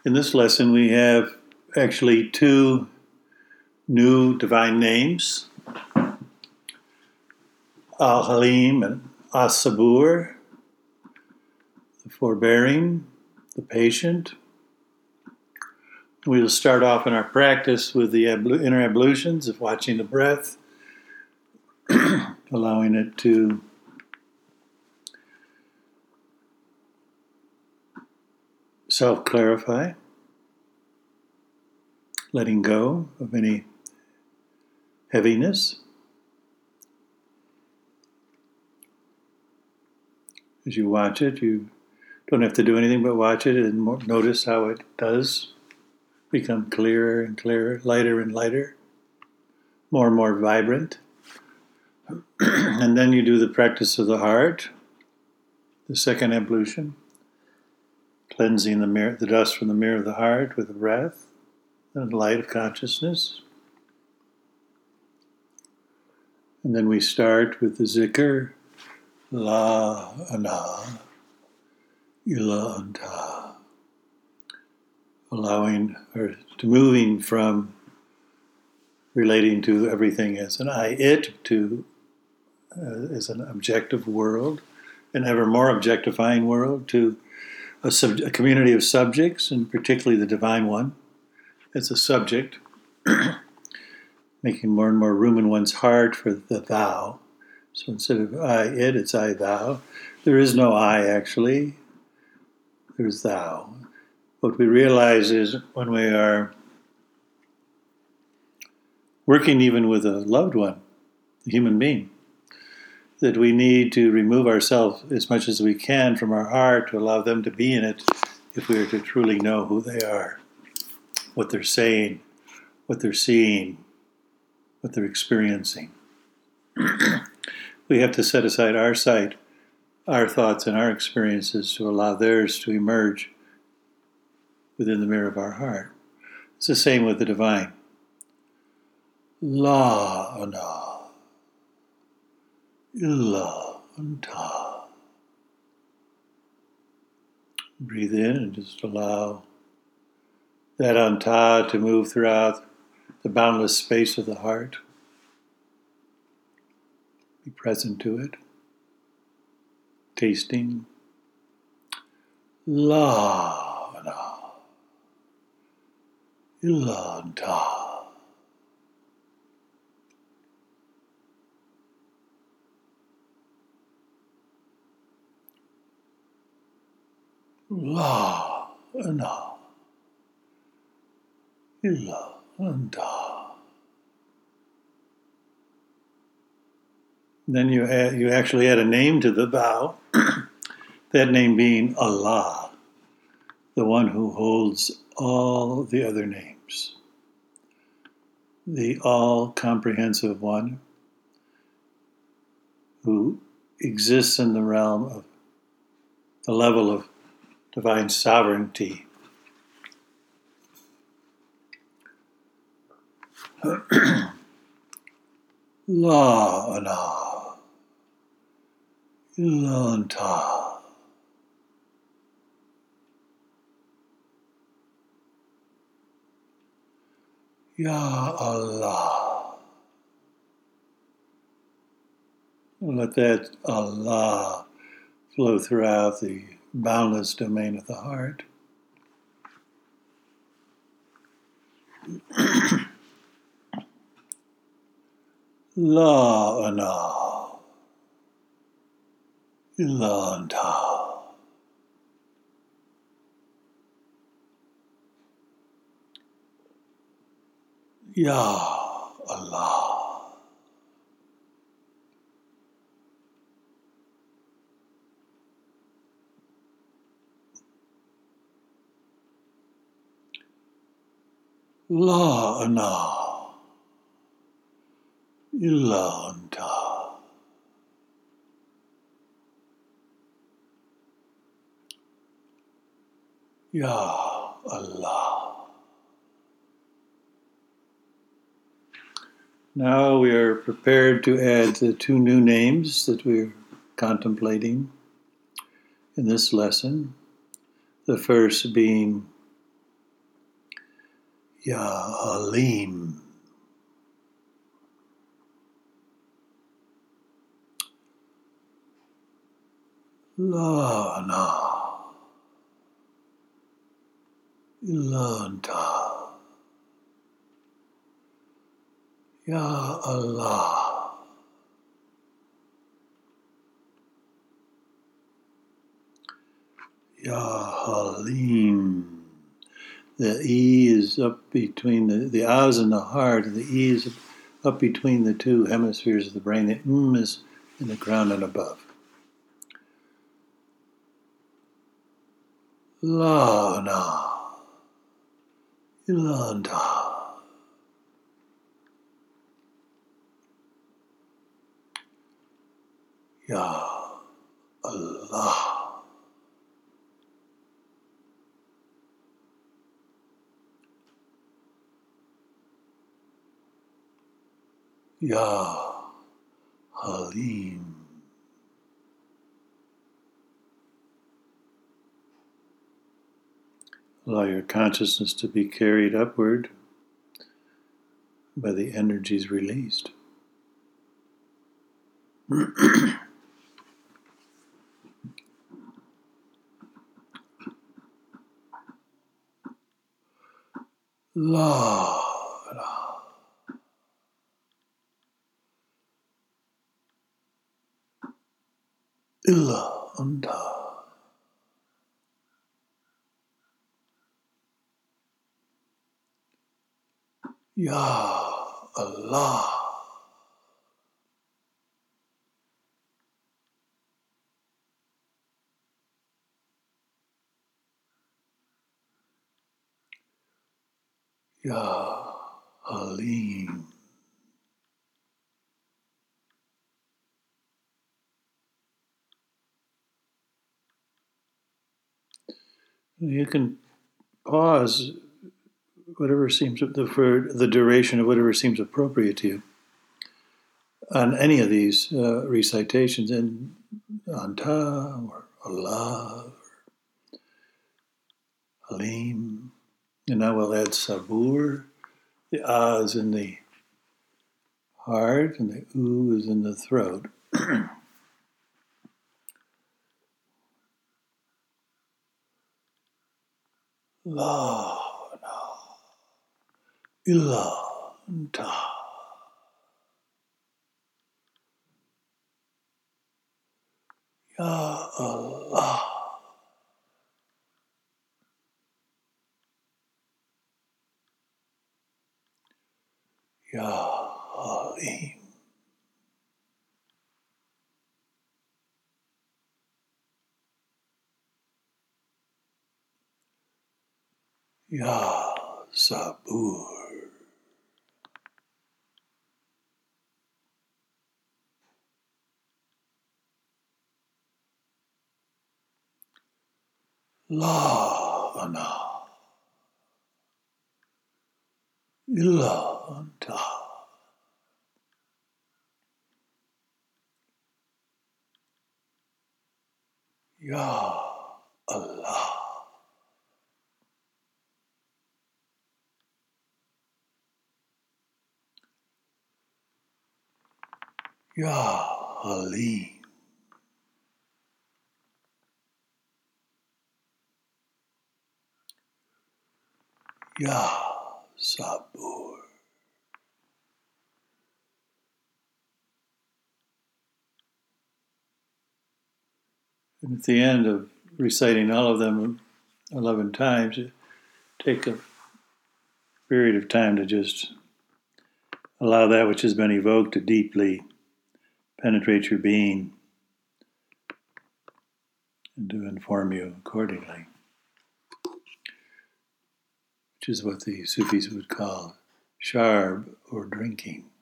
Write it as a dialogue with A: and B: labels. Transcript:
A: In this lesson, we have actually two new divine names, Al-Halim and As-Sabur, the forbearing, the patient. We'll start off in our practice with the inner ablutions of watching the breath, allowing it to self-clarify, letting go of any heaviness. As you watch it, you don't have to do anything but watch it and notice how it does become clearer and clearer, lighter and lighter, more and more vibrant. And then you do the practice of the heart, the second ablution, cleansing the dust from the mirror of the heart with the breath and the light of consciousness. And then we start with the zikr, La Ana Ila Anta, allowing or to moving from relating to everything as an I-it to as an objective world, an ever more objectifying world, to a community of subjects, and particularly the Divine One as a subject, making more and more room in one's heart for the thou. So instead of I-it, it's I-thou. There is no I, actually. There's thou. What we realize is when we are working even with a loved one, a human being, that we need to remove ourselves as much as we can from our heart to allow them to be in it if we are to truly know who they are, what they're saying, what they're seeing, what they're experiencing. We have to set aside our sight, our thoughts, and our experiences to allow theirs to emerge within the mirror of our heart. It's the same with the divine. La Ana Illa Anta. Breathe in and just allow that Anta to move throughout the boundless space of the heart. Be present to it. Tasting. La Ana Illa Anta. La Ana Illa Anta. Then you actually add a name to the thou, that name being Allah, the one who holds all the other names, the all-comprehensive one who exists in the realm of the level of divine sovereignty. La Ana Illa Anta. Ya Allah. Let that Allah flow throughout the boundless domain of the heart. La Ana Illa Anta. Ya Allah. La Ana Illa Anta. Ya Allah. Now we are prepared to add the two new names that we're contemplating in this lesson. The first being Ya Halim. Lana. Ilanta. Ya Allah. Ya Halim. The E is up between the A is in the heart, and the E is up between the two hemispheres of the brain. The is in the ground and above. Lana. Ilanta. Ya Allah. Ya Halim. Allow your consciousness to be carried upward by the energies released. La. Illa anta. Ya Allah. Ya Halim. You can pause whatever seems for the duration of whatever seems appropriate to you on any of these recitations, and Anta or Allah, or Halim. And now we'll add Sabur. The Ah is in the heart, and the U is in the throat. La, illa, anta. Ya Allah. Ya Halim. Ya Sabur. La ana. Illa anta. Ya Allah. Ya Halim. Ya Sabur. And at the end of reciting all of them 11 times, take a period of time to just allow that which has been evoked to deeply penetrate your being and to inform you accordingly, which is what the Sufis would call sharb or drinking.